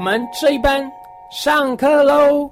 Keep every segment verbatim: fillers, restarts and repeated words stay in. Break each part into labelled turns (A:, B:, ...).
A: 们这一班上课喽！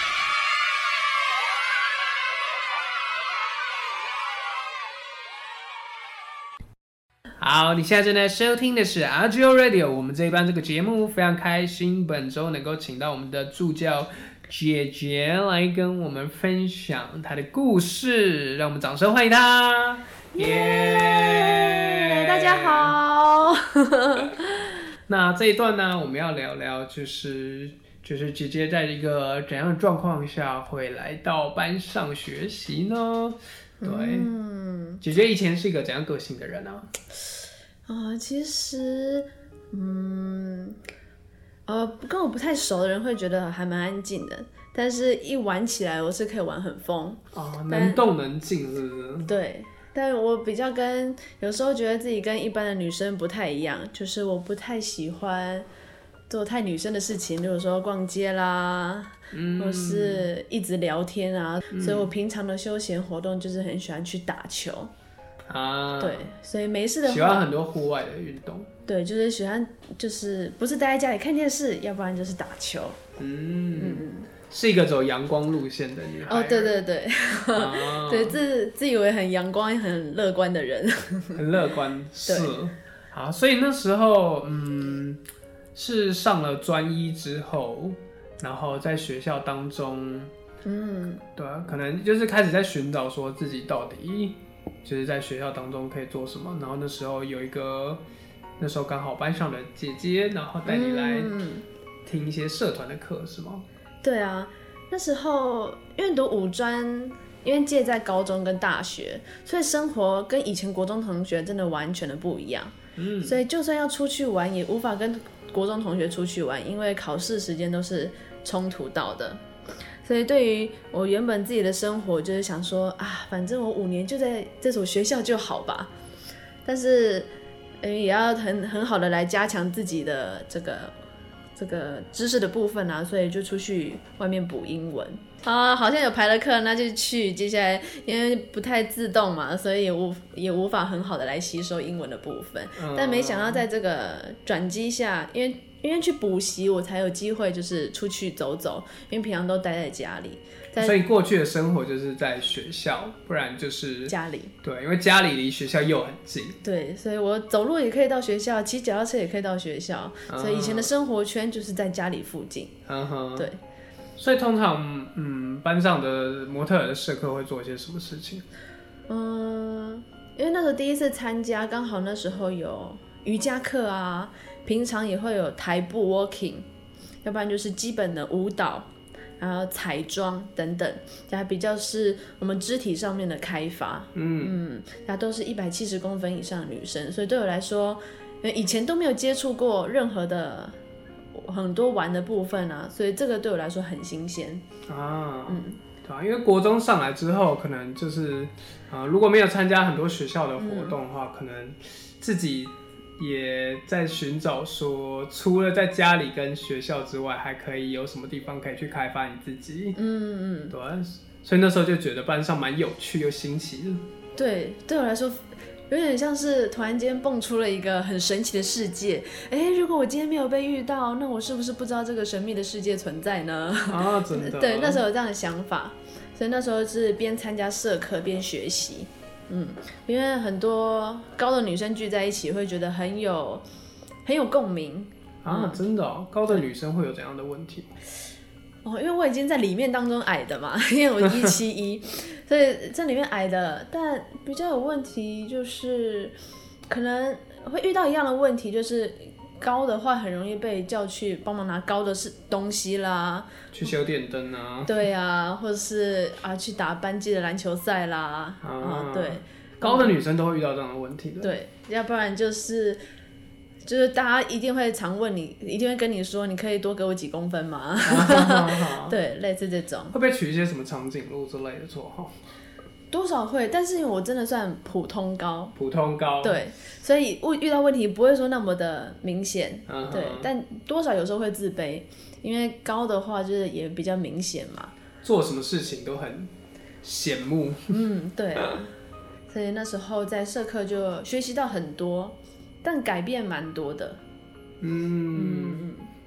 A: 好，你现在正在收听的是 R G O Radio， 我们这一班这个节目非常开心，本周能够请到我们的助教姐姐来跟我们分享她的故事，让我们掌声欢迎她！
B: 耶、yeah! 大家好。
A: 那这一段呢，我们要聊聊就是就是姐姐在一个怎样的状况下会来到班上学习呢？对，嗯，姐姐以前是一个怎样个性的人啊？
B: 呃，其实，嗯，呃，跟我不太熟的人会觉得还蛮安静的，但是一玩起来，我是可以玩很疯。
A: 哦，能动能静，是不是？
B: 对，但我比较跟有时候觉得自己跟一般的女生不太一样，就是我不太喜欢做太女生的事情，比如说逛街啦。嗯、或是一直聊天啊、嗯，所以我平常的休闲活动就是很喜欢去打球啊。对，所以没事的话
A: 喜欢很多户外的运动。对，
B: 就是喜欢，就是不是待在家里看电视，要不然就是打球。
A: 嗯嗯，是一个走阳光路线的女孩。
B: 哦，对对对，啊、对自自以为很阳光、很乐观的人。
A: 很乐观，是。好，所以那时候，嗯，是上了专一之后。然后在学校当中，嗯，对啊，可能就是开始在寻找说自己到底就是在学校当中可以做什么。然后那时候有一个，那时候刚好班上的姐姐，然后带你来听一些社团的课，是吗？
B: 对啊，那时候因为读五专，因为介在高中跟大学，所以生活跟以前国中同学真的完全的不一样。嗯，所以就算要出去玩，也无法跟国中同学出去玩，因为考试时间都是冲突到的。所以对于我原本自己的生活，就是想说啊，反正我五年就在这所学校就好吧。但是也要很很好的来加强自己的这个这个知识的部分啊，所以就出去外面补英文啊，好像有排了课，那就去。接下来因为不太自动嘛，所以也无也无法很好的来吸收英文的部分。嗯、但没想到在这个转机下，因为因为去补习，我才有机会就是出去走走，因为平常都待在家里。
A: 所以过去的生活就是在学校，不然就是
B: 家里。对，
A: 因为家里离学校又很近。
B: 对，所以我走路也可以到学校，骑脚踏车也可以到学校。嗯、所以以前的生活圈就是在家里附近。嗯哼，对。
A: 所以通常，嗯，班上的模特儿的社课会做一些什么事情？
B: 嗯，因为那时候第一次参加，刚好那时候有瑜伽课啊，平常也会有台步 walking， 要不然就是基本的舞蹈，然后彩妆等等，它比较是我们肢体上面的开发。嗯嗯，它都是一百七十公分以上的女生，所以对我来说，以前都没有接触过任何的。很多玩的部分啊，所以这个对我来说很新鲜
A: 啊。嗯，对啊，因为国中上来之后，可能就是，呃，如果没有参加很多学校的活动的话，嗯、可能自己也在寻找说，除了在家里跟学校之外，还可以有什么地方可以去开发你自己。嗯嗯，对啊，所以那时候就觉得班上蛮有趣又新奇的。
B: 对，对我来说。有点像是突然间蹦出了一个很神奇的世界，哎，如果我今天没有被遇到，那我是不是不知道这个神秘的世界存在呢？
A: 啊，真的。
B: 对，那时候有这样的想法，所以那时候是边参加社课边学习，嗯，因为很多高的女生聚在一起，会觉得很有很有共鸣
A: 啊，嗯、真的哦，高的女生会有怎样的问题？
B: 哦，因为我已经在里面当中矮的嘛，因为我一七一，所以在里面矮的，但比较有问题就是可能会遇到一样的问题，就是高的话很容易被叫去帮忙拿高的是东西啦，
A: 去修电灯啊，
B: 对啊，或者是啊去打班级的篮球赛啦，啊, 啊对，
A: 高的女生都会遇到这样的问题的，
B: 对，要不然就是。就是大家一定会常问你，一定会跟你说，你可以多给我几公分吗？对，类似这种。
A: 会不会取一些什么长颈鹿之类的绰号？
B: 多少会，但是因为我真的算普通高。
A: 普通高。
B: 对，所以遇到问题不会说那么的明显。Uh-huh. 对，但多少有时候会自卑，因为高的话就是也比较明显嘛。
A: 做什么事情都很显目。
B: 嗯，对啊。所以那时候在社课就学习到很多。但改变蛮多的，
A: 嗯，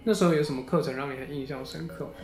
A: 那时候有什么课程让你很印象深刻？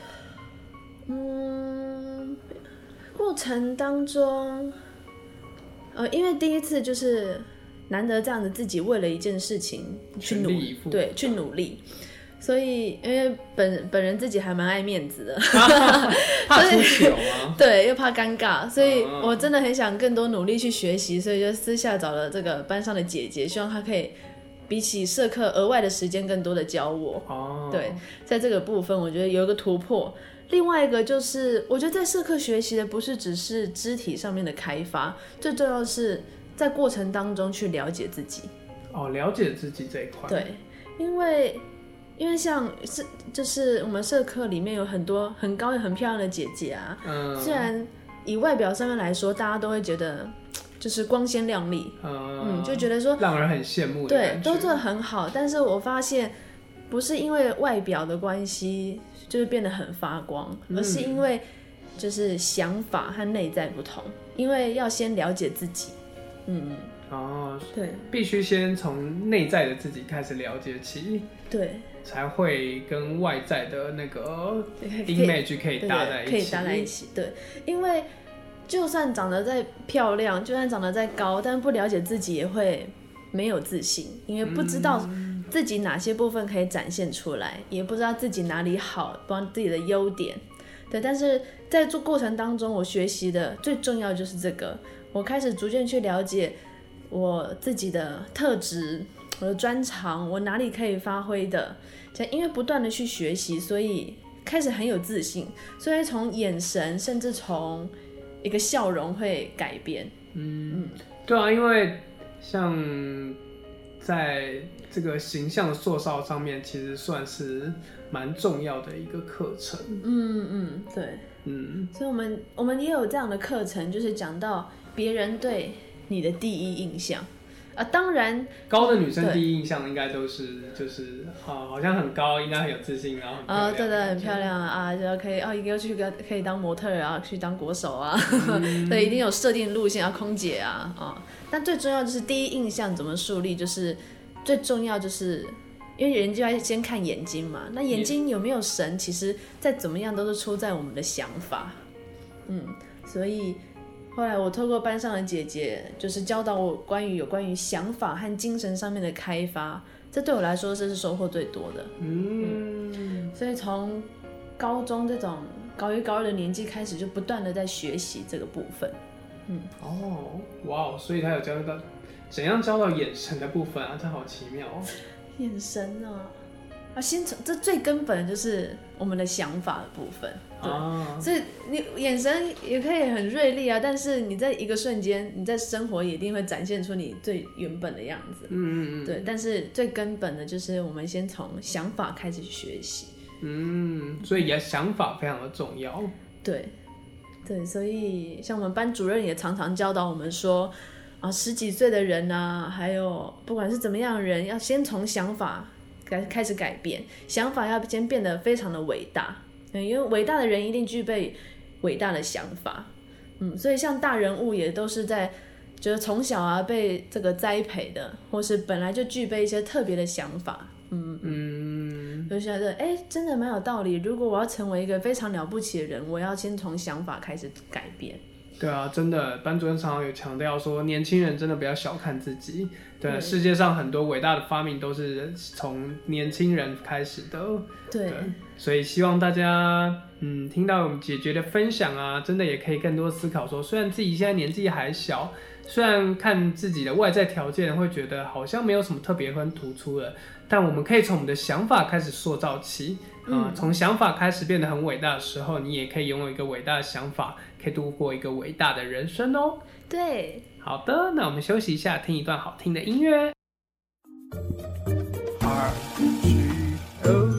B: 嗯，过程当中，呃，因为第一次就是难得这样子自己为了一件事情去努力，对，去努力。所以，因为本本人自己还蛮爱面子的，
A: 怕出糗吗？
B: 对，又怕尴尬，所以我真的很想更多努力去学习，所以就私下找了这个班上的姐姐，希望她可以比起社课额外的时间更多的教我。哦，对，在这个部分我觉得有一个突破。另外一个就是，我觉得在社课学习的不是只是肢体上面的开发，最重要的是在过程当中去了解自己。
A: 哦，了解自己这一块。
B: 对，因为。因为像是就是我们社课里面有很多很高也很漂亮的姐姐啊，嗯，虽然以外表上面来说，大家都会觉得就是光鲜亮丽，嗯, 嗯就觉得说
A: 让人很羡慕的感觉，
B: 对，都做得很好。但是我发现不是因为外表的关系，就是变得很发光，而是因为就是想法和内在不同，因为要先了解自己，嗯。
A: 哦，对，必须先从内在的自己开始了解起，
B: 对，
A: 才会跟外在的那个 image 可以搭在一起，
B: 可以搭在一起。对，因为就算长得再漂亮，就算长得再高，但不了解自己也会没有自信，因为不知道自己哪些部分可以展现出来，嗯、也不知道自己哪里好，不知道自己的优点。对，但是在做过程当中，我学习的最重要就是这个，我开始逐渐去了解。我自己的特质，我的专长，我哪里可以发挥的，因为不断的去学习，所以开始很有自信，所以从眼神甚至从一个笑容会改变。
A: 嗯，嗯对啊，因为像在这个形象塑造上面，其实算是蛮重要的一个课程。
B: 嗯嗯，对，嗯，所以我们我们也有这样的课程，就是讲到别人对你的第一印象啊，当然
A: 高的女生第一印象应该都是就是啊，好像很高，应该很有自信，然后
B: 啊，对对，很漂亮啊，就可以哦，一个去可以当模特啊，去当国手啊，嗯、对，一定有设定路线啊，空姐啊啊。但最重要就是第一印象怎么树立，就是最重要就是因为人就要先看眼睛嘛，那眼睛有没有神，其实再怎么样都是出在我们的想法，嗯，所以。后来我透过班上的姐姐，就是教导我关于有关于想法和精神上面的开发，这对我来说这是收获最多的。嗯，嗯所以从高中这种高一高二的年纪开始，就不断的在学习这个部分。嗯，
A: 哦，哇，所以他有教到怎样教到眼神的部分啊，这好奇妙哦。
B: 眼神啊。啊，先从这最根本的就是我们的想法的部分，对，啊、所以你眼神也可以很锐利啊，但是你在一个瞬间，你在生活也一定会展现出你最原本的样子，嗯嗯嗯，对，但是最根本的就是我们先从想法开始学习，
A: 嗯，所以也想法非常的重要，
B: 对，对，所以像我们班主任也常常教导我们说，啊，十几岁的人啊，还有不管是怎么样的人，要先从想法。开始改变想法，要先变得非常的伟大，因为伟大的人一定具备伟大的想法，嗯，所以像大人物也都是在就是从小啊被这个栽培的，或是本来就具备一些特别的想法，嗯嗯，就觉得哎，真的蛮有道理。如果我要成为一个非常了不起的人，我要先从想法开始改变。
A: 对啊，真的，班主任常常有强调说，年轻人真的不要小看自己。对，对世界上很多伟大的发明都是从年轻人开始的。对，对所以希望大家，嗯，听到我们姐姐的分享啊，真的也可以更多思考说，虽然自己现在年纪还小，虽然看自己的外在条件会觉得好像没有什么特别很突出的，但我们可以从我们的想法开始塑造起。啊、嗯，从想法开始变得很伟大的时候，你也可以拥有一个伟大的想法，可以度过一个伟大的人生哦。
B: 对，
A: 好的，那我们休息一下，听一段好听的音乐。R G O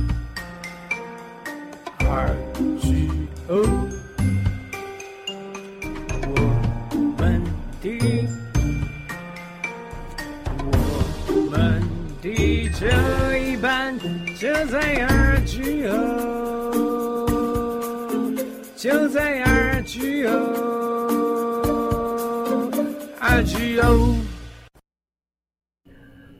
A: R G O 我们的我们的这一班就在 R G O 就在 R G O R G O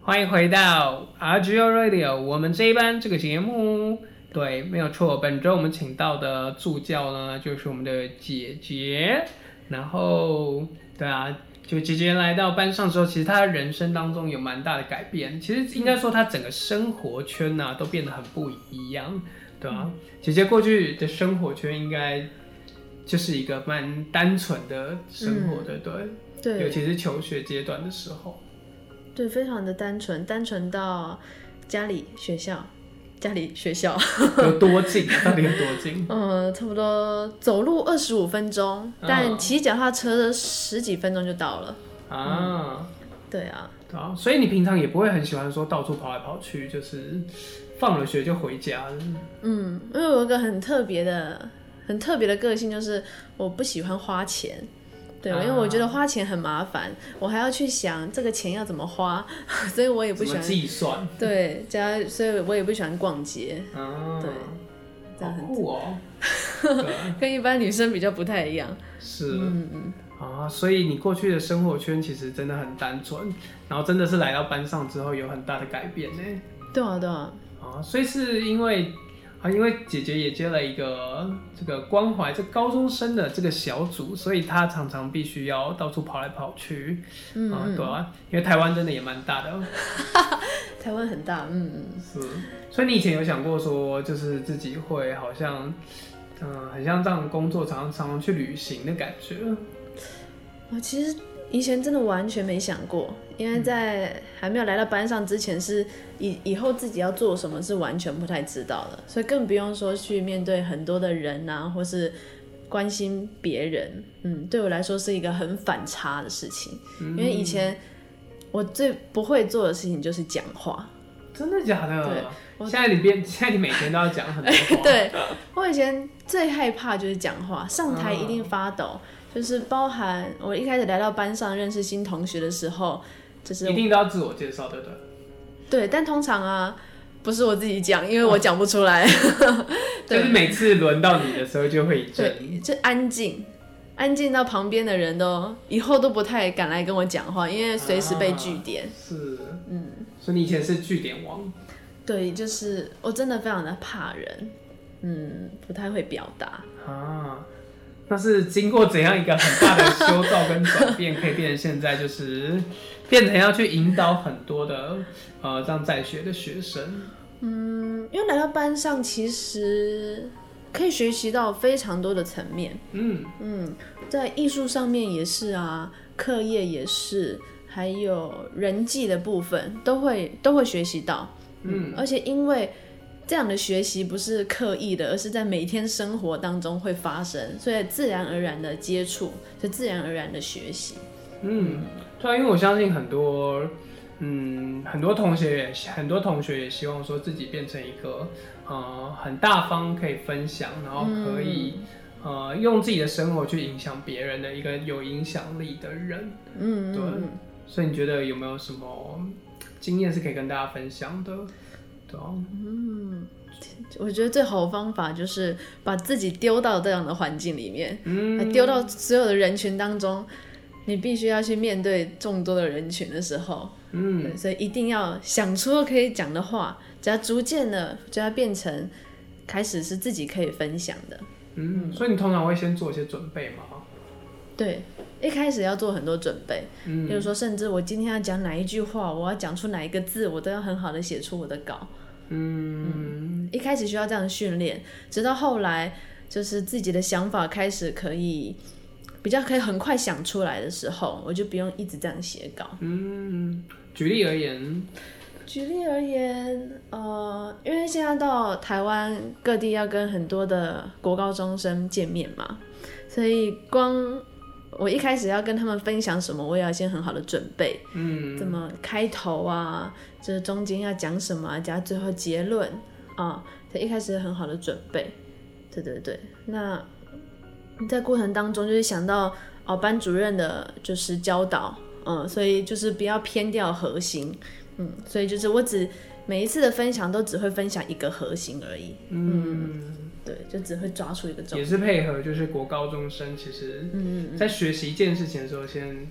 A: 欢迎回到 R G O Radio 我们这一班这个节目。对，没有错，本周我们请到的助教呢，就是我们的姐姐。然后，对啊，就姐姐来到班上之后，其实她人生当中有蛮大的改变。其实应该说，她整个生活圈啊，都变得很不一样，对啊，嗯、姐姐过去的生活圈应该就是一个蛮单纯的生活，对不对？对，尤其是求学阶段的时候。
B: 对，非常的单纯，单纯到家里、学校。家里学校
A: 有多近？到底有多近？
B: 嗯，差不多走路二十五分钟，但骑脚踏车十几分钟就到了。啊、嗯，对啊，
A: 对啊，所以你平常也不会很喜欢说到处跑来跑去，就是放了学就回家。
B: 嗯，因为我有一个很特别的、很特别的个性，就是我不喜欢花钱。对，因为我觉得花钱很麻烦，我还要去想这个钱要怎么花，所以我也不喜欢
A: 计算。对，
B: 加，所以我也不喜欢逛街。
A: 啊，
B: 对，
A: 这样很酷哦。
B: 跟一般女生比较不太一样。
A: 是，嗯嗯啊，所以你过去的生活圈其实真的很单纯，然后真的是来到班上之后有很大的改变呢。
B: 对啊，对啊。
A: 啊，所以是因为。啊，因为姐姐也接了一个这个关怀这高中生的这个小组，所以她常常必须要到处跑来跑去。嗯，啊，对啊，因为台湾真的也蛮大的。
B: 台湾很大，嗯嗯。
A: 是，所以你以前有想过说，就是自己会好像，嗯、呃，很像这样工作常常常去旅行的感觉。
B: 我其实以前真的完全没想过，因为在还没有来到班上之前是以以后自己要做什么是完全不太知道的，所以更不用说去面对很多的人啊，或是关心别人。嗯，对我来说是一个很反差的事情，嗯、因为以前我最不会做的事情就是讲话。
A: 真的假的？对，现在你变，现在你每天都要讲很多话。
B: 对，我以前最害怕就是讲话，上台一定发抖。嗯，就是包含我一开始来到班上认识新同学的时候，就是
A: 一定都要自我介绍，对不对？
B: 对，但通常啊，不是我自己讲，因为我讲不出来。
A: 就是每次轮到你的时候就会一阵，
B: 对，就安静，安静到旁边的人都以后都不太敢来跟我讲话，因为随时被句点。啊，
A: 是，嗯，所以你以前是句点王。
B: 对，就是我真的非常的怕人，嗯，不太会表达
A: 啊。那是经过怎样一个很大的修造跟转变，可以变成现在就是变成要去引导很多的呃这样在学的学生？
B: 嗯，因为来到班上，其实可以学习到非常多的层面。嗯嗯，在艺术上面也是啊，课业也是，还有人际的部分都会都会学习到。嗯，而且因为这样的学习不是刻意的，而是在每天生活当中会发生，所以自然而然的接触，是自然而然的学习。
A: 嗯，对啊，因为我相信很多，嗯，很多同学也很多同学也希望说自己变成一个呃很大方可以分享，然后可以、嗯、呃用自己的生活去影响别人的一个有影响力的人。嗯，对。所以你觉得有没有什么经验是可以跟大家分享的？
B: 嗯，我觉得最好的方法就是把自己丢到这样的环境里面，嗯，丢到所有的人群当中，你必须要去面对众多的人群的时候，嗯，所以一定要想出可以讲的话，只要逐渐的就要变成开始是自己可以分享的。
A: 嗯，所以你通常会先做一些准备吗？
B: 对，一开始要做很多准备，嗯，比如说甚至我今天要讲哪一句话，我要讲出哪一个字，我都要很好的写出我的稿。嗯, 嗯，一开始需要这样训练，直到后来就是自己的想法开始可以比较可以很快想出来的时候，我就不用一直这样写稿。
A: 嗯，举例而言，
B: 举例而言，呃，因为现在到台湾各地要跟很多的国高中生见面嘛，所以光我一开始要跟他们分享什么，我也要先很好的准备，嗯，怎么开头啊，就是中间要讲什么啊，加最后结论啊，所以一开始很好的准备，对对对。那在过程当中就是想到哦，班主任的就是教导，嗯，所以就是不要偏掉核心，嗯，所以就是我只每一次的分享都只会分享一个核心而已，嗯。嗯对，就只会抓出一个重点，
A: 也是配合，就是国高中生其实，在学习一件事情的时候先，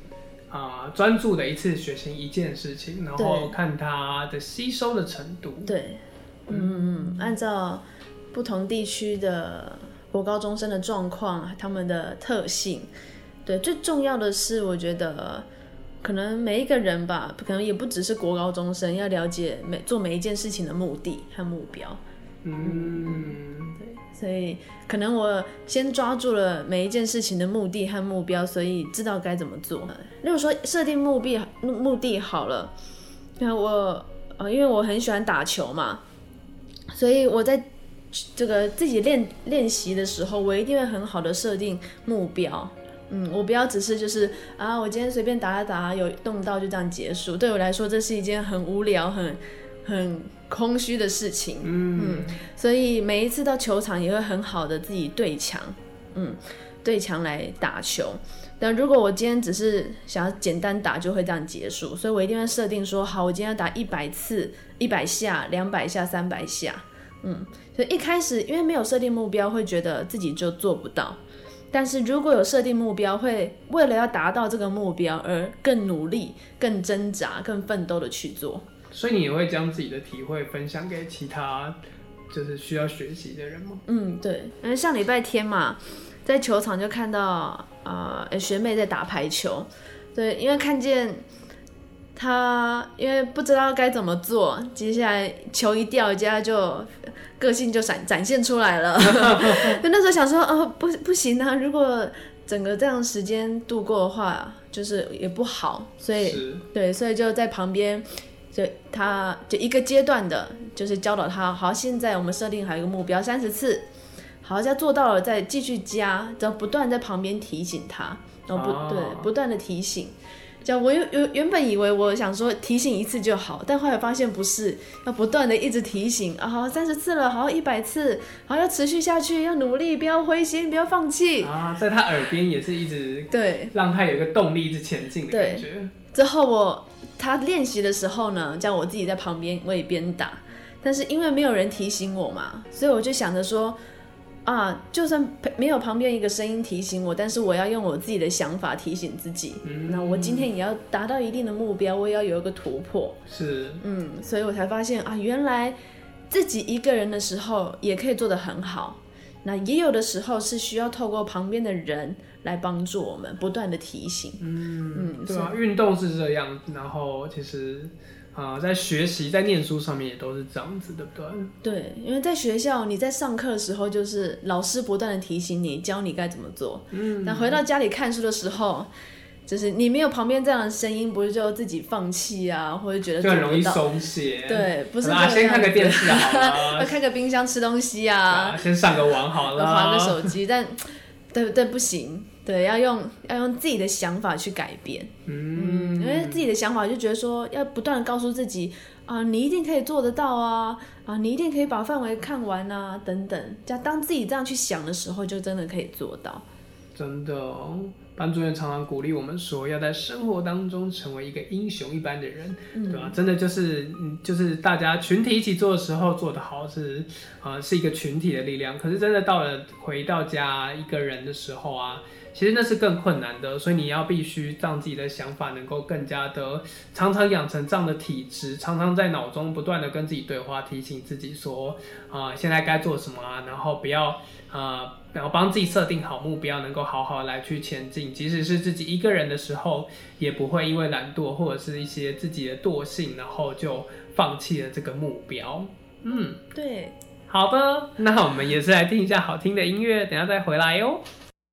A: 啊专、呃、注的一次学习一件事情，然后看它的吸收的程度。
B: 对，嗯嗯，按照不同地区的国高中生的状况，他们的特性，对，最重要的是，我觉得可能每一个人吧，可能也不只是国高中生，要了解每做每一件事情的目的和目标。嗯，对，所以可能我先抓住了每一件事情的目的和目标，所以知道该怎么做。例如说设定目的目的好了，那我呃，因为我很喜欢打球嘛，所以我在这个自己练练习的时候，我一定会很好的设定目标。嗯，我不要只是就是啊，我今天随便打打，有动到就这样结束。对我来说，这是一件很无聊、很很空虚的事情。嗯, 嗯，所以每一次到球场也会很好的自己对墙，嗯，对墙来打球。但如果我今天只是想要简单打，就会这样结束。所以我一定会设定说，好，我今天要打一百次、一百下、两百下、三百下。嗯，所以一开始因为没有设定目标，会觉得自己就做不到。但是如果有设定目标，会为了要达到这个目标而更努力、更挣扎、更奋斗的去做。
A: 所以你也会将自己的体会分享给其他就是需要学习的人吗？
B: 嗯，对。因为上礼拜天嘛，在球场就看到呃学妹在打排球，对，因为看见她，因为不知道该怎么做，接下来球一掉，接下来就个性就展展现出来了。就那时候想说，哦，不不行啊，如果整个这样时间度过的话，就是也不好，所以对，所以就在旁边。就他就一个阶段的，就是教导他，好，现在我们设定好一个目标，三十次，好，再做到了再继续加，然后不断在旁边提醒他，然后不、哦、对，不断的提醒。这样我原本以为我想说提醒一次就好，但后来发现不是，要不断的一直提醒啊，好，三十次了，好，一百次，好，要持续下去，要努力，不要灰心，不要放弃
A: 啊，在他耳边也是一直
B: 对，
A: 让他有一个动力一直前进的感觉。
B: 之后我他练习的时候呢，这样我自己在旁边我也边打，但是因为没有人提醒我嘛，所以我就想着说啊，就算没有旁边一个声音提醒我，但是我要用我自己的想法提醒自己。嗯，那我今天也要达到一定的目标，我也要有一个突破。
A: 是，
B: 嗯，所以我才发现啊，原来自己一个人的时候也可以做得很好。那也有的时候是需要透过旁边的人来帮助我们，不断的提醒。
A: 嗯嗯，对啊，运动是这样，然后其实啊、呃，在学习、在念书上面也都是这样子，对不对？
B: 对，因为在学校你在上课的时候，就是老师不断的提醒你，教你该怎么做。嗯，但回到家里看书的时候，就是你没有旁边这样的声音，不是就自己放弃啊，或者觉得
A: 就很容易松懈。
B: 对，不是
A: 啊，先看个电视好了，
B: 开个冰箱吃东西啊，
A: 啊先上个网好了，
B: 滑个手机，但对对不行。对，要用要用自己的想法去改变，嗯，因为自己的想法就觉得说，要不断的告诉自己啊，你一定可以做得到啊，啊，你一定可以把范围看完啊，等等。这样当自己这样去想的时候，就真的可以做到。
A: 真的哦，班主任常常鼓励我们说，要在生活当中成为一个英雄一般的人，嗯、对吧？真的就是，就是大家群体一起做的时候做得好是，呃，是一个群体的力量。可是真的到了回到家一个人的时候啊。其实那是更困难的，所以你要必须让自己的想法能够更加的常常养成这样的体质，常常在脑中不断的跟自己对话，提醒自己说，啊、呃，现在该做什么啊，然后不要呃，然后帮自己设定好目标，能够好好来去前进。即使是自己一个人的时候，也不会因为懒惰或者是一些自己的惰性，然后就放弃了这个目标。嗯，
B: 对，
A: 好的，那我们也是来听一下好听的音乐，等一下再回来哟。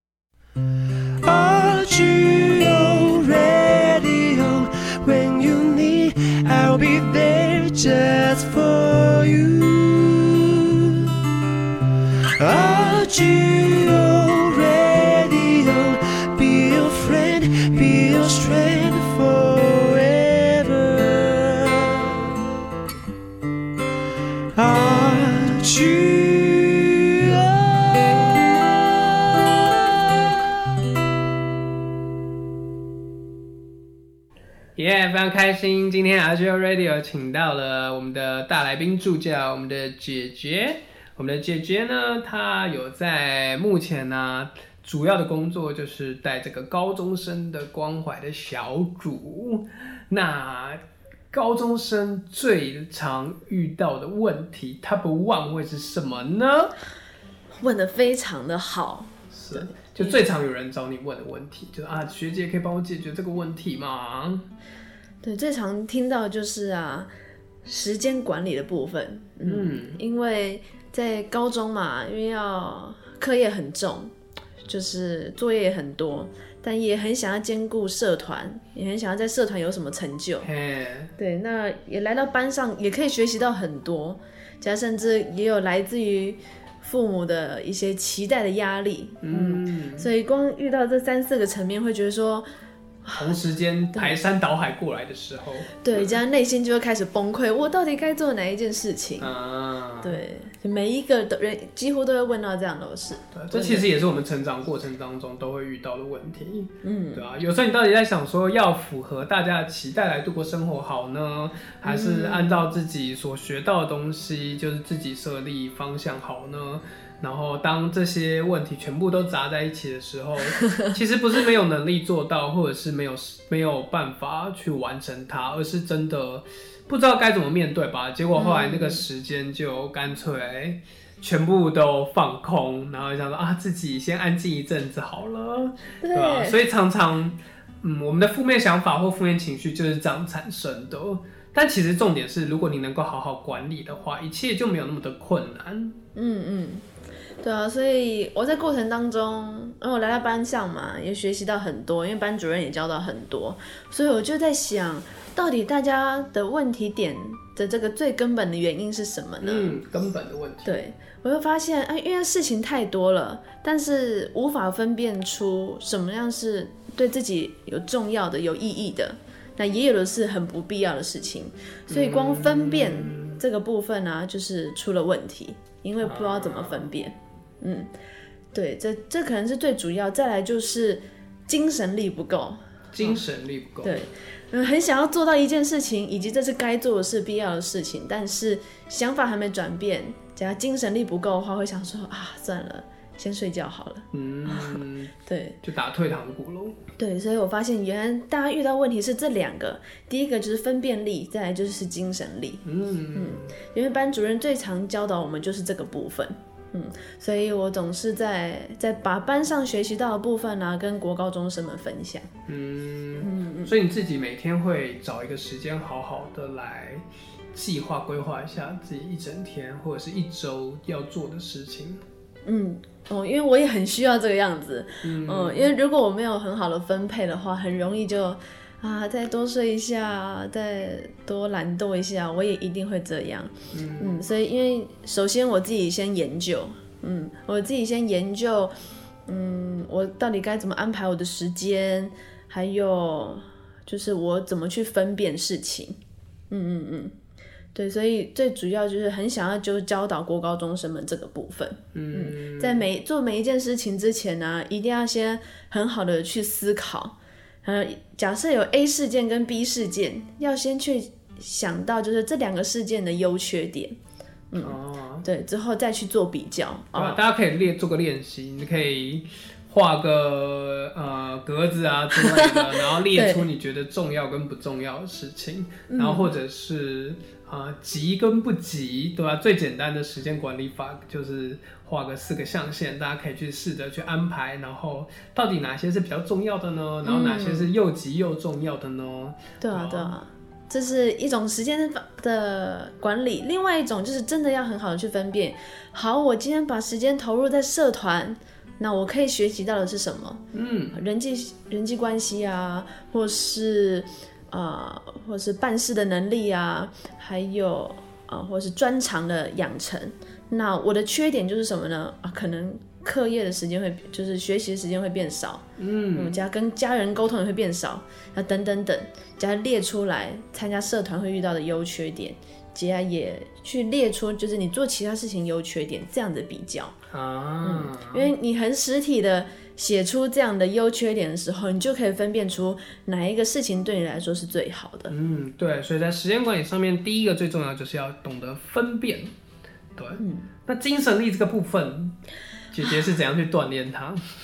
C: R G O Radio, when you need, I'll be there just for you. R G O Radio, be your friend, be your strength forever. R G O
A: 耶、yeah, 非常开心，今天 R G O Radio 请到了我们的大来宾助教，我们的姐姐。我们的姐姐呢，她有在目前呢主要的工作就是带这个高中生的关怀的小组。那高中生最常遇到的问题 Top One 会是什么呢？
B: 问得非常的好，
A: 是就最常有人找你问的问题，就是啊，学姐可以帮我解决这个问题吗？
B: 对，最常听到的就是啊，时间管理的部分。嗯，嗯因为在高中嘛，因为要课业很重，就是作业也很多。但也很想要兼顾社团，也很想要在社团有什么成就。对，那也来到班上，也可以学习到很多，加甚至也有来自于父母的一些期待的压力。嗯，嗯所以光遇到这三四个层面，会觉得说，
A: 同时间排山倒海过来的时候，
B: 对，这样内心就会开始崩溃。我到底该做哪一件事情？啊，对，每一个人几乎都会问到这样的事。
A: 对，这其实也是我们成长过程当中都会遇到的问题。嗯，对啊，有时候你到底在想说，要符合大家的期待来度过生活好呢，还是按照自己所学到的东西，就是自己设立方向好呢？然后当这些问题全部都砸在一起的时候，其实不是没有能力做到，或者是没有没有办法去完成它，而是真的不知道该怎么面对吧。结果后来那个时间就干脆全部都放空，然后想说啊，自己先安静一阵子好了，对吧？所以常常，嗯，我们的负面想法或负面情绪就是这样产生的。但其实重点是，如果你能够好好管理的话，一切就没有那么的困难。
B: 嗯嗯。对啊，所以我在过程当中，因为我来到班上嘛，也学习到很多，因为班主任也教到很多，所以我就在想，到底大家的问题点的这个最根本的原因是什么呢？
A: 嗯，根本的问题。
B: 对，我就发现，哎，因为事情太多了，但是无法分辨出什么样是对自己有重要的、有意义的，那也有的是很不必要的事情，所以光分辨这个部分啊，就是出了问题，因为不知道怎么分辨。啊嗯，对，这这可能是最主要。再来就是精神力不够，
A: 精神力不够。
B: 对，嗯，很想要做到一件事情，以及这是该做的事、必要的事情，但是想法还没转变，假如精神力不够的话，会想说啊，算了，先睡觉好了。嗯，对，
A: 就打退堂鼓喽。
B: 对，所以我发现原来大家遇到问题是这两个，第一个就是分辨力，再来就是精神力。嗯嗯，因为班主任最常教导我们就是这个部分。嗯，所以我总是在在把班上学习到的部分啊，跟国高中生们分享。
A: 嗯嗯嗯，所以你自己每天会找一个时间，好好的来计划规划一下自己一整天或者是一周要做的事情。
B: 嗯哦，因为我也很需要这个样子。嗯，嗯因为如果我没有很好的分配的话，很容易就啊，再多睡一下，再多懒惰一下，我也一定会这样。嗯, 嗯所以因为首先我自己先研究，嗯，我自己先研究，嗯，我到底该怎么安排我的时间，还有就是我怎么去分辨事情。嗯嗯嗯，对，所以最主要就是很想要就教导国高中生们这个部分。嗯, 嗯，在每做每一件事情之前呢、啊，一定要先很好的去思考。呃，假设有 A 事件跟 B 事件，要先去想到就是这两个事件的优缺点，嗯，哦、对，之后再去做比较。
A: 对吧、哦，大家可以练做个练习，你可以画个呃格子啊之类的，然后列出你觉得重要跟不重要的事情，然后或者是呃急跟不急，对吧、啊？最简单的时间管理法就是画个四个象限，大家可以去试着去安排，然后到底哪些是比较重要的呢？然后哪些是又急又重要的呢？嗯、
B: 对啊，对啊，这是一种时间的管理。另外一种就是真的要很好的去分辨。好，我今天把时间投入在社团，那我可以学习到的是什么？嗯，人际人际关系啊，或是呃，或是办事的能力啊，还有呃，或是专长的养成。那我的缺点就是什么呢？啊，可能课业的时间会，就是学习的时间会变少，嗯，加跟家人沟通也会变少，啊，等等等，加列出来参加社团会遇到的优缺点，加也去列出就是你做其他事情优缺点这样的比较啊、嗯，因为你很实体的写出这样的优缺点的时候，你就可以分辨出哪一个事情对你来说是最好的。
A: 嗯，对，所以在时间管理上面，第一个最重要就是要懂得分辨。对，嗯，那精神力这个部分，姐姐是怎样去锻炼它？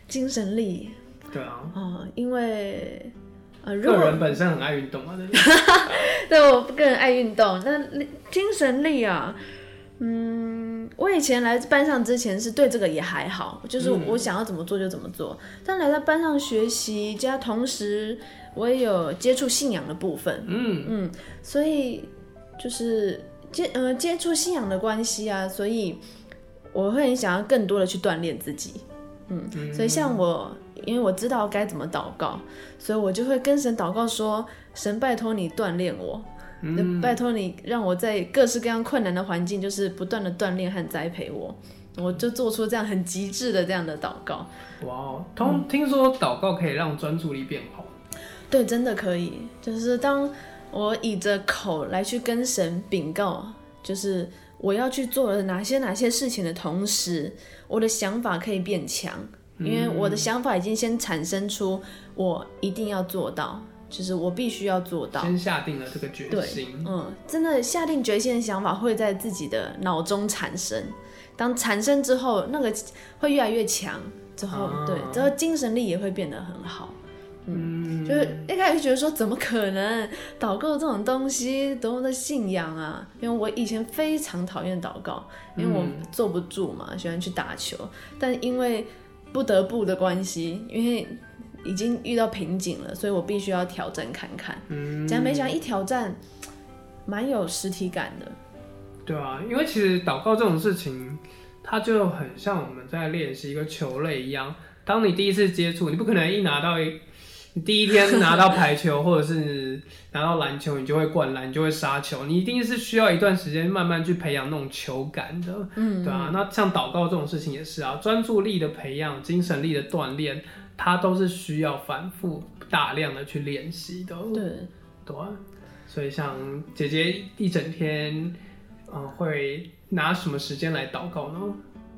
B: 精神力。
A: 对啊。
B: 哦，因为呃，
A: 个人本身很爱运动嘛，对不对？
B: 对，我个人爱运动。那精神力啊，嗯，我以前来班上之前是对这个也还好，就是我想要怎么做就怎么做。嗯、但来到班上学习，加同时我也有接触信仰的部分，嗯嗯，所以就是接呃接触信仰的关系啊，所以我会很想要更多的去锻炼自己，嗯，嗯所以像我。因为我知道该怎么祷告，所以我就会跟神祷告说：神，拜托你锻炼我，嗯、拜托你让我在各式各样困难的环境，就是不断的锻炼和栽培我。我就做出这样很极致的这样的祷告。
A: 哇，通、嗯、听说祷告可以让专注力变好。
B: 对，真的可以。就是当我以着口来去跟神禀告，就是我要去做的哪些哪些事情的同时，我的想法可以变强。因为我的想法已经先产生出我一定要做到，就是我必须要做到，
A: 先下定了这个决心。
B: 嗯，真的下定决心的想法会在自己的脑中产生，当产生之后，那个会越来越强，之后、啊、对，之后精神力也会变得很好。嗯，嗯就是一开始觉得说怎么可能祷告这种东西多么的信仰啊，因为我以前非常讨厌祷告，因为我坐不住嘛，喜欢去打球，但因为不得不的关系，因为已经遇到瓶颈了，所以我必须要挑战看看。嗯，这样没想到一挑战，蛮有实体感的。
A: 对啊，因为其实祷告这种事情，它就很像我们在练习一个球类一样。当你第一次接触，你不可能一拿到一，你第一天拿到排球或者是拿到篮球，你就会灌篮，你就会杀球。你一定是需要一段时间慢慢去培养那种球感的，嗯，对啊。那像祷告这种事情也是啊，专注力的培养、精神力的锻炼，它都是需要反复大量的去练习的。
B: 对，
A: 对啊。所以像姐姐一整天，呃，会拿什么时间来祷告呢？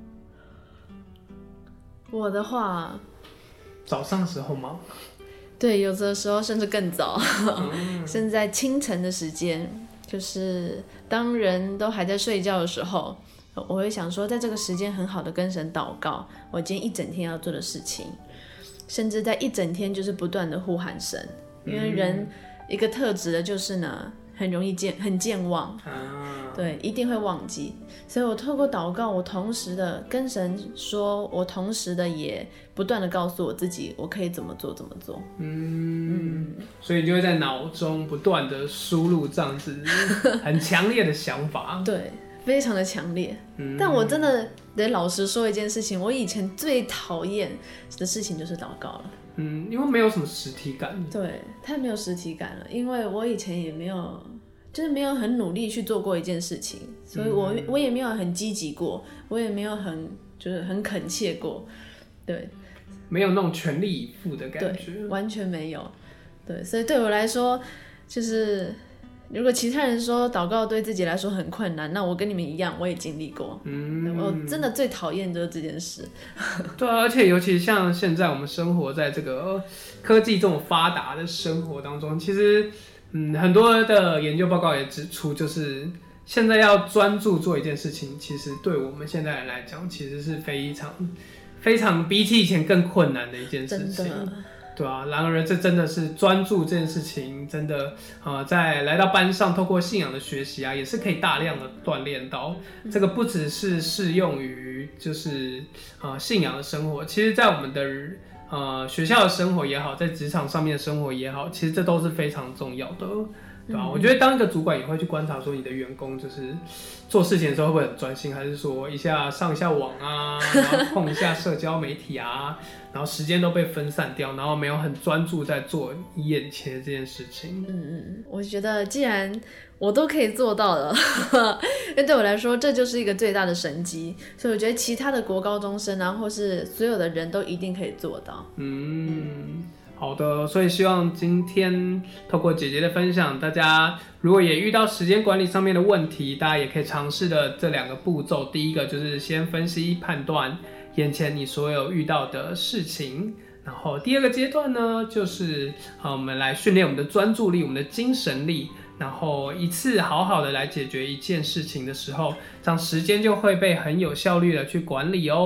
B: 我的话，
A: 早上的时候吗？
B: 对，有的时候甚至更早，嗯、甚至在清晨的时间，就是当人都还在睡觉的时候，我会想说，在这个时间很好的跟神祷告，我今天一整天要做的事情，甚至在一整天就是不断的呼喊神，因为人一个特质的就是呢，很容易健很健忘，啊、对，一定会忘记。所以我透过祷告，我同时的跟神说，我同时的也不断的告诉我自己，我可以怎么做怎么做。
A: 嗯，嗯所以就会在脑中不断的输入这样子很强烈的想法。
B: 对，非常的强烈。嗯、但我真的得老实说一件事情，我以前最讨厌的事情就是祷告了。
A: 嗯，因为没有什么实体感。
B: 对，太没有实体感了，因为我以前也没有。就是没有很努力去做过一件事情，所以我、嗯、我也没有很积极过，我也没有很就是很恳切过，对，
A: 没有那种全力以赴的感觉，
B: 对，完全没有，对，所以对我来说，就是如果其他人说祷告对自己来说很困难，那我跟你们一样，我也经历过，嗯，我真的最讨厌就是这件事。
A: 对啊，而且尤其像现在我们生活在这个科技这种发达的生活当中，其实。嗯，很多的研究报告也指出，就是现在要专注做一件事情，其实对我们现在人来讲，其实是非常、非常比起以前更困难的一件事情，对啊。然而，这真的是专注这件事情，真的呃，在来到班上，透过信仰的学习啊，也是可以大量的锻炼到。这个不只是适用于就是呃信仰的生活，其实在我们的。呃，学校的生活也好，在职场上面的生活也好，其实这都是非常重要的，对吧？嗯、我觉得当一个主管也会去观察说，你的员工就是做事情的时候会不会很专心，还是说一下上一下网啊，然后碰一下社交媒体啊，然后时间都被分散掉，然后没有很专注在做眼前这件事情。
B: 嗯嗯，我觉得既然我都可以做到了，因为对我来说这就是一个最大的神迹，所以我觉得其他的国高中生啊，或是所有的人都一定可以做到。
A: 嗯，好的，所以希望今天透过姐姐的分享，大家如果也遇到时间管理上面的问题，大家也可以尝试的这两个步骤。第一个就是先分析判断眼前你所有遇到的事情，然后第二个阶段呢，就是呃我们来训练我们的专注力，我们的精神力。然后一次好好的来解决一件事情的时候，这样时间就会被很有效率的去管理哦。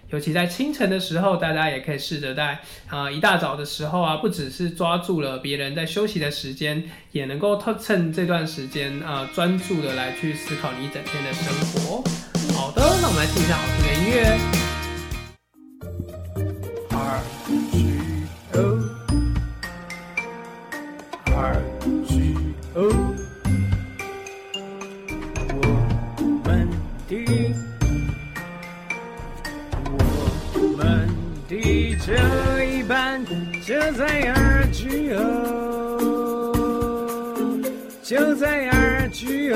A: 尤其在清晨的时候，大家也可以试着在啊、呃、一大早的时候啊，不只是抓住了别人在休息的时间，也能够趁这段时间啊、呃、专注的来去思考你一整天的生活。好的，那我们来听一下好听的音乐。
C: R G O R G O 我们的我们的这一班就在 R G O 就在 R G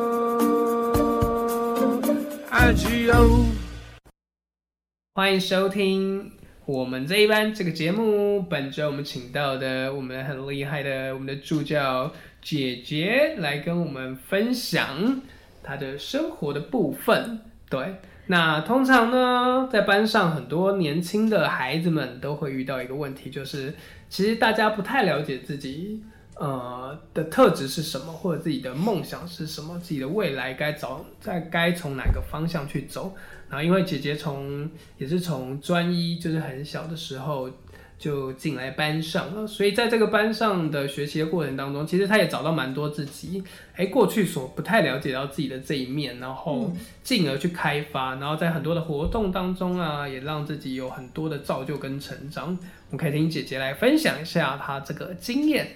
C: O R G O
A: 欢迎收听我们这一班这个节目。本周我们请到的我们很厉害的我们的助教姐姐来跟我们分享她的生活的部分。对，那通常呢，在班上很多年轻的孩子们都会遇到一个问题，就是其实大家不太了解自己呃的特质是什么，或者自己的梦想是什么，自己的未来该找在该从哪个方向去走。然后因为姐姐从也是从专一，就是很小的时候就进来班上了，所以在这个班上的学习的过程当中，其实她也找到蛮多自己哎过去所不太了解到自己的这一面，然后进而去开发，然后在很多的活动当中啊，也让自己有很多的造就跟成长。我们可以听姐姐来分享一下她这个经验。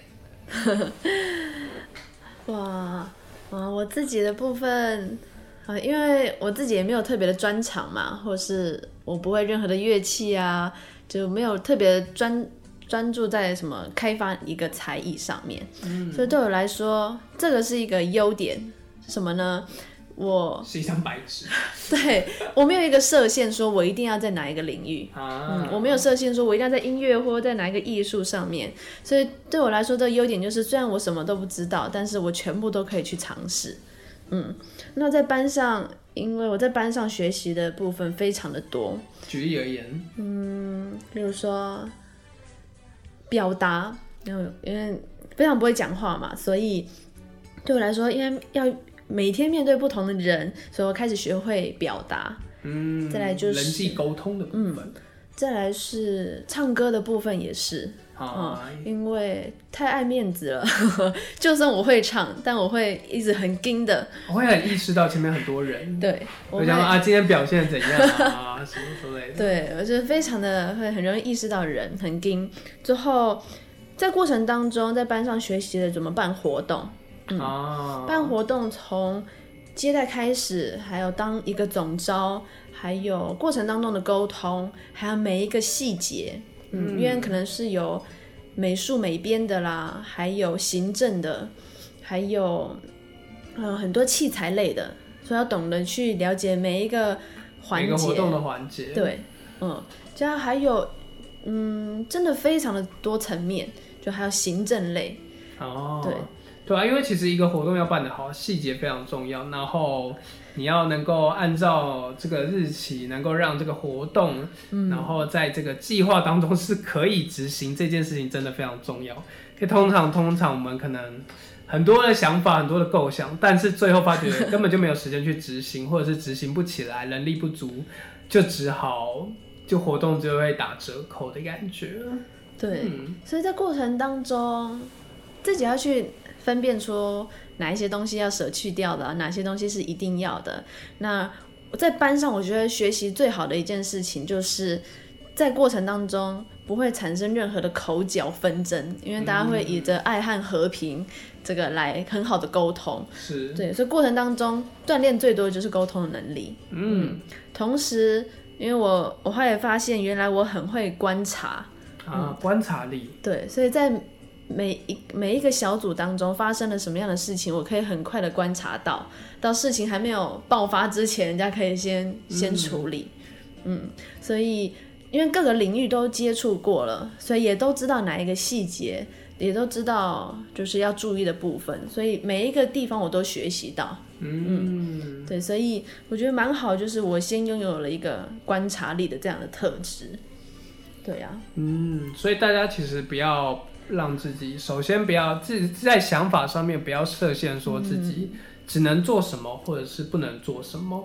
B: 哇哇，我自己的部分。啊，因为我自己也没有特别的专长嘛，或是我不会任何的乐器啊，就没有特别专专注在什么开发一个才艺上面，嗯，所以对我来说，这个是一个优点。什么呢？我
A: 是一张白纸，
B: 对，我没有一个设限，说我一定要在哪一个领域，啊嗯，我没有设限，说我一定要在音乐或在哪一个艺术上面。所以对我来说，这个优点就是，虽然我什么都不知道，但是我全部都可以去尝试。嗯，那在班上，因为我在班上学习的部分非常的多。
A: 举例而言，
B: 嗯，比如说表达，因为因为非常不会讲话嘛，所以对我来说，因为要每天面对不同的人，所以我开始学会表达。嗯，再来就是
A: 人际沟通的部分，嗯，
B: 再来是唱歌的部分也是。嗯，因为太爱面子了，就算我会唱，但我会一直很盯的，
A: 我会很意识到前面很多人，
B: 对，
A: 我想说啊，今天表现怎样啊，什么之类的。
B: 对，我就非常的会很容易意识到人很盯。之后在过程当中，在班上学习的怎么办活动，嗯，啊，办活动从接待开始，还有当一个总召，还有过程当中的沟通，还有每一个细节。嗯，因为可能是有美术美编的啦，还有行政的，还有呃很多器材类的，所以要懂得去了解每一个环节，
A: 每个活动的环节。
B: 对，嗯，这样还有嗯，真的非常的多层面，就还有行政类。
A: 哦，对。对啊，因为其实一个活动要办得好，细节非常重要。然后你要能够按照这个日期，能够让这个活动，嗯，然后在这个计划当中是可以执行，这件事情真的非常重要。因为通常通常我们可能很多的想法，很多的构想，但是最后发觉根本就没有时间去执行，或者是执行不起来，能力不足，就只好就活动就会打折扣的感觉。
B: 对，嗯，所以在过程当中自己要去分辨出哪一些东西要舍去掉的，哪些东西是一定要的。那在班上，我觉得学习最好的一件事情，就是在过程当中不会产生任何的口角纷争，因为大家会以着爱和和平这个来很好的沟通。
A: 是，
B: 对，所以过程当中锻炼最多的就是沟通的能力。嗯，嗯同时，因为我我后来发现，原来我很会观察
A: 啊，嗯，观察力。
B: 对，所以在每一每一个小组当中发生了什么样的事情，我可以很快的观察到，到事情还没有爆发之前，人家可以先先处理。嗯，嗯所以因为各个领域都接触过了，所以也都知道哪一个细节，也都知道就是要注意的部分，所以每一个地方我都学习到。嗯, 嗯对，所以我觉得蛮好，就是我先拥有了一个观察力的这样的特质。对啊，
A: 嗯，所以大家其实不要让自己，首先不要自己在想法上面不要设限，说自己只能做什么或者是不能做什么，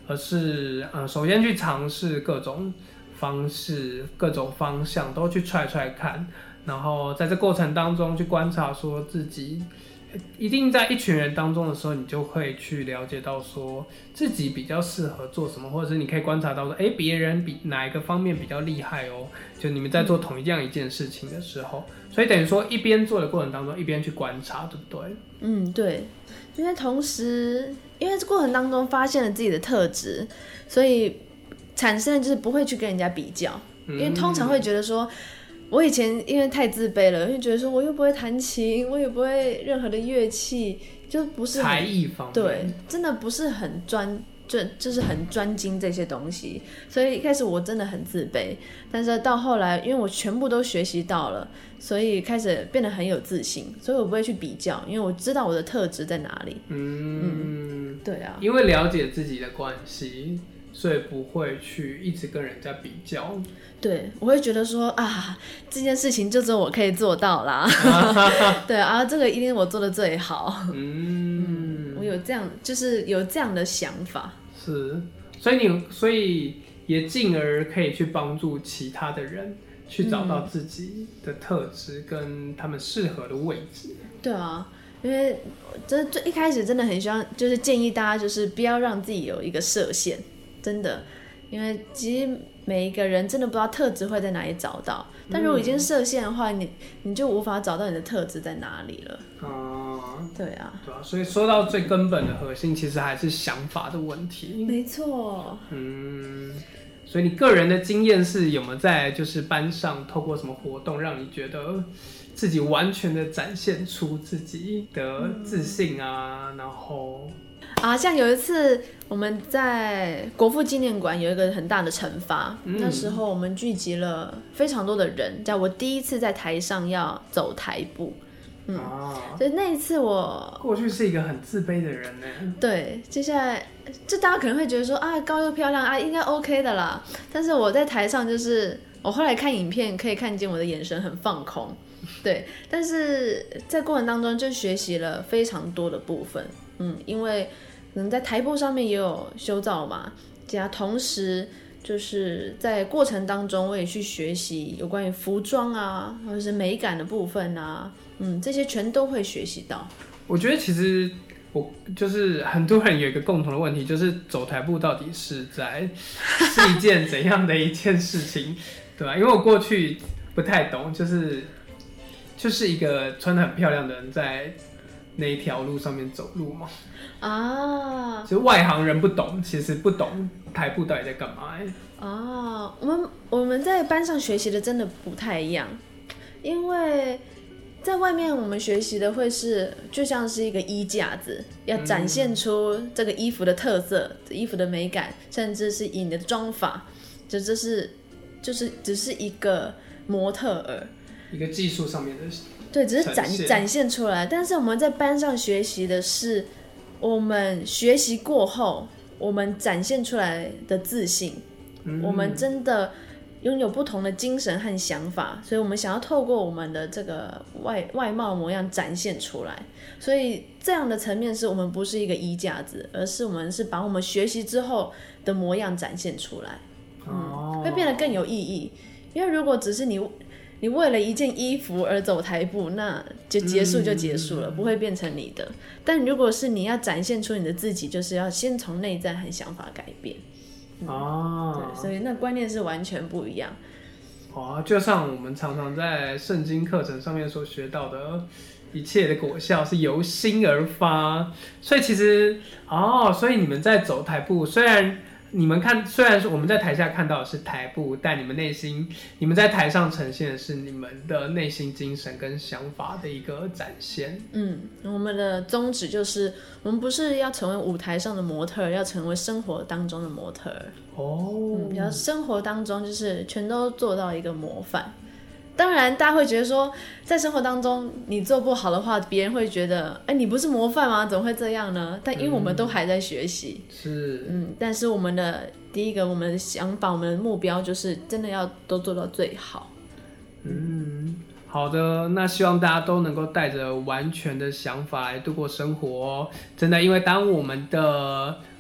A: 而是呃，首先去尝试各种方式、各种方向都去踹踹看，然后在这过程当中去观察，说自己一定在一群人当中的时候，你就会去了解到说自己比较适合做什么，或者是你可以观察到说，哎，别人比哪一个方面比较厉害哦。就你们在做同样一件事情的时候，所以等于说一边做的过程当中，一边去观察，对不对？
B: 嗯，对，因为同时，因为这过程当中发现了自己的特质，所以产生的就是不会去跟人家比较，因为通常会觉得说。我以前因为太自卑了，因为觉得说我又不会弹琴，我也不会任何的乐器，就不是
A: 才艺方面，
B: 对，真的不是很专，就就是很专精这些东西，所以一开始我真的很自卑，但是到后来，因为我全部都学习到了，所以开始变得很有自信，所以我不会去比较，因为我知道我的特质在哪里。嗯，嗯对啊，
A: 因为了解自己的关系。所以不会去一直跟人家比较，
B: 对，我会觉得说啊，这件事情就只有我可以做到啦，对啊，这个一定我做的最好，嗯, 嗯，我有这样，就是有这样的想法，
A: 是，所以你，所以也进而可以去帮助其他的人去找到自己的特质跟他们适合的位置，
B: 嗯、对啊。因为这最一开始真的很希望，就是建议大家就是不要让自己有一个设限。真的，因为其实每一个人真的不知道特质会在哪里找到，但如果已经设限的话，你你就无法找到你的特质在哪里了。哦、嗯，对啊，
A: 对啊，所以说到最根本的核心，其实还是想法的问题。
B: 没错。
A: 嗯，所以你个人的经验是有没有在就是班上透过什么活动，让你觉得自己完全的展现出自己的自信啊，嗯、然后。
B: 啊，像有一次我们在国父纪念馆有一个很大的惩罚、嗯，那时候我们聚集了非常多的人，叫我第一次在台上要走台步，嗯，啊、所以那一次我
A: 过去是一个很自卑的人呢。
B: 对，接下来就大家可能会觉得说啊，高又漂亮啊，应该 OK 的啦，但是我在台上就是我后来看影片可以看见我的眼神很放空，对，但是在过程当中就学习了非常多的部分，嗯，因为。可能在台步上面也有修造嘛，加同时就是在过程当中我也去学习有关于服装啊，或者是美感的部分啊，嗯，这些全都会学习到。
A: 我觉得其实我就是很多人有一个共同的问题，就是走台步到底是在是一件怎样的一件事情，对吧？因为我过去不太懂，就是就是一个穿得很漂亮的人在那一条路上面走路嘛。啊，其实外行人不懂，其实不懂台步到底在干嘛、欸。
B: 啊，我们我们在班上学习的真的不太一样，因为在外面我们学习的会是就像是一个衣架子，要展现出这个衣服的特色、嗯、衣服的美感，甚至是以你的妆法，就这是就是只是一个模特儿，
A: 一个技术上面的，
B: 对，只是展展现出来。但是我们在班上学习的是。我们学习过后，我们展现出来的自信、嗯，我们真的拥有不同的精神和想法，所以我们想要透过我们的这个外外貌模样展现出来。所以这样的层面是我们不是一个衣架子，而是我们是把我们学习之后的模样展现出来，哦、嗯，会变得更有意义。因为如果只是你。你为了一件衣服而走台步，那就结束就结束了、嗯，不会变成你的。但如果是你要展现出你的自己，就是要先从内在和想法改变。嗯、哦，对，所以那观念是完全不一样。
A: 哦，就像我们常常在圣经课程上面所学到的，一切的果效是由心而发。所以其实，哦，所以你们在走台步，虽然。你们看，虽然我们在台下看到的是台步，但你们内心，你们在台上呈现的是你们的内心精神跟想法的一个展现。
B: 嗯，我们的宗旨就是，我们不是要成为舞台上的模特，要成为生活当中的模特。哦，嗯，要生活当中就是全都做到一个模范。当然，大家会觉得说，在生活当中你做不好的话，别人会觉得，哎，你不是模范吗？怎么会这样呢？但因为我们都还在学习，
A: 嗯、是，
B: 嗯，但是我们的第一个，我们的想法，我们的目标就是真的要都做到最好。
A: 嗯，好的，那希望大家都能够带着完全的想法来度过生活哦。真的，因为当我们的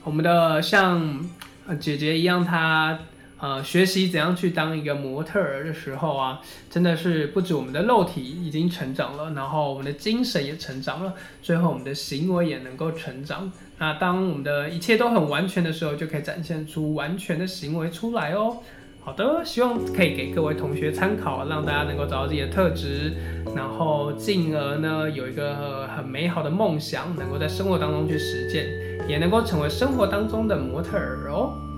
A: 我们的像姐姐一样，她呃学习怎样去当一个模特儿的时候啊，真的是不止我们的肉体已经成长了，然后我们的精神也成长了，最后我们的行为也能够成长。那当我们的一切都很完全的时候，就可以展现出完全的行为出来哦。好的，希望可以给各位同学参考，让大家能够找到自己的特质，然后进而呢有一个很美好的梦想，能够在生活当中去实践，也能够成为生活当中的模特儿哦。